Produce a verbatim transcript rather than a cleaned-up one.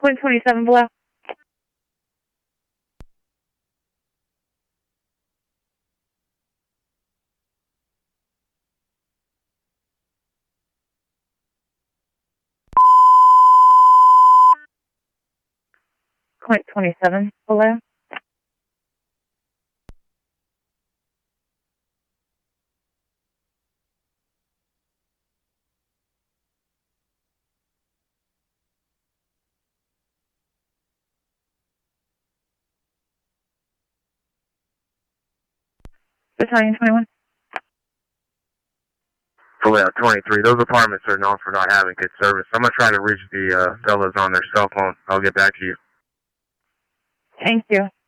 Point twenty-seven below. Point twenty-seven below. Battalion twenty-one. Fallout twenty-three, those apartments are known for not having good service. I'm going to try to reach the uh, fellas on their cell phone. I'll get back to you. Thank you.